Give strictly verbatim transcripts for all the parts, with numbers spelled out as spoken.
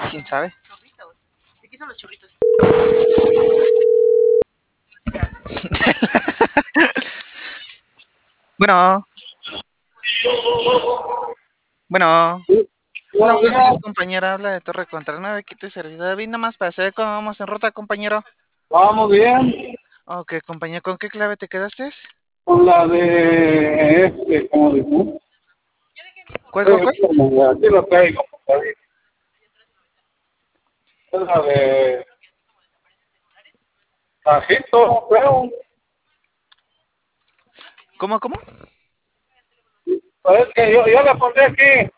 ¿Quién sabe? Aquí son los churritos. Bueno, bueno. Hola, Buenos buenos días. días, compañera. Habla de Torre Contra nueve. Aquí tu servidor David. Nada más para saber cómo vamos en ruta, compañero. Vamos bien. Ok, compañero, ¿con qué clave te quedaste? Con la de este, como dijo. ¿Cuál, Sí, cuál, cuál? aquí lo traigo. David. Es la de Tajito, creo. ¿Cómo, cómo? Pero es que yo, yo la pondré aquí.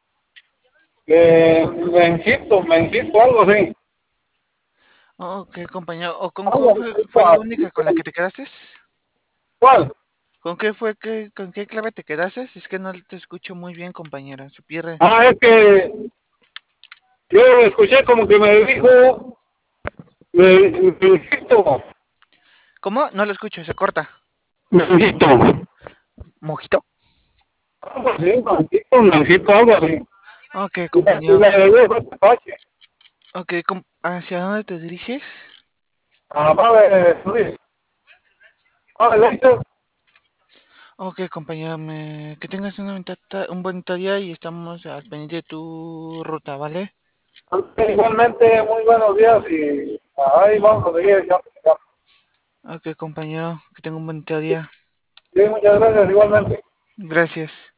De Mengito, Mengito, algo así. Ok, compañero. ¿O con Algo cuál fue, fue la única con la que te quedaste? ¿Cuál? ¿Con qué fue que, con qué clave te quedaste? Es que no te escucho muy bien, compañera. Se pierde. Ah, es que yo escuché como que me dijo Mengito. ¿Cómo? No lo escucho, se corta. Mengito. ¿Mojito? Algo así, Mengito, Mengito, algo así. Ok, Y la, y compañero. la de huevo, Apache. Ok, com- ¿hacia dónde te diriges? Ah, vale, Luis. Vale, listo. Ok, compañero, me... que tengas una ventata- un buen día y estamos al pendiente de tu ruta, ¿vale? Igualmente, muy buenos días y ahí vamos a seguir. Ya, ya. Ok, compañero, que tenga un buen día. Sí, muchas gracias, igualmente. Gracias.